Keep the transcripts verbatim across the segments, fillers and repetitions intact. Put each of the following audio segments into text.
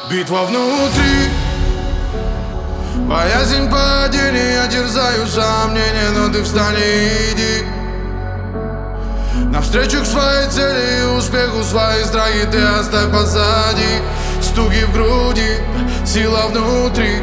Битва внутри, боязнь падения, я терзаю сомнения, но ты встань и иди навстречу к своей цели и успеху. Свои страхи ты оставь позади. Стуки в груди, сила внутри.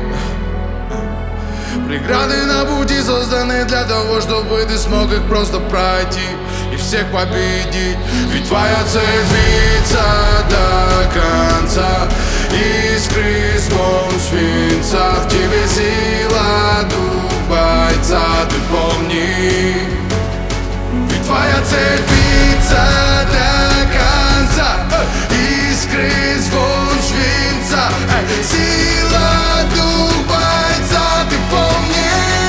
Преграды на пути созданы для того, чтобы ты смог их просто пройти и всех победить. Ведь твоя цель биться до конца. Искры звон свинца, в тебе сила дух бойца, ты помни. Ведь твоя цель биться до конца. Искры звон свинца, сила дух бойца, ты помни.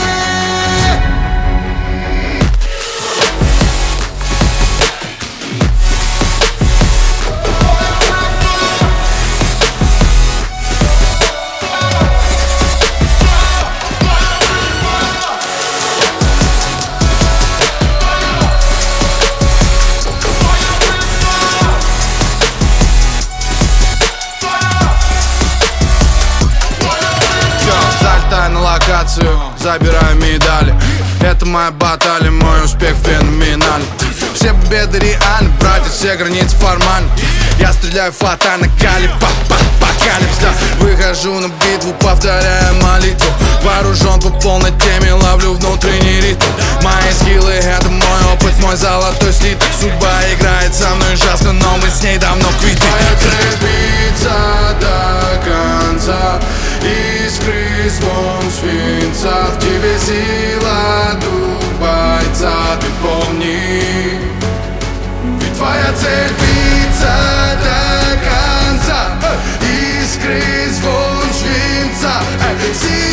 На локацию, забираю медали. Это моя баталия, мой успех феноменальный. Все победы реальны, братья, все границы формальны. Я стреляю фатально, калибр, апокалипс, да. Выхожу на битву, повторяя молитву. Вооружен по полной теме, ловлю внутренний ритм. Мои скиллы, это мой опыт, мой золотой слиток. Судьба играет со мной ужасно, но мы с ней давно квиты. Твоя цель биться до конца. Искры звон свинца, в тебе сила дух бойца, ты помни. Ведь твоя цель биться до конца. Искры звон свинца,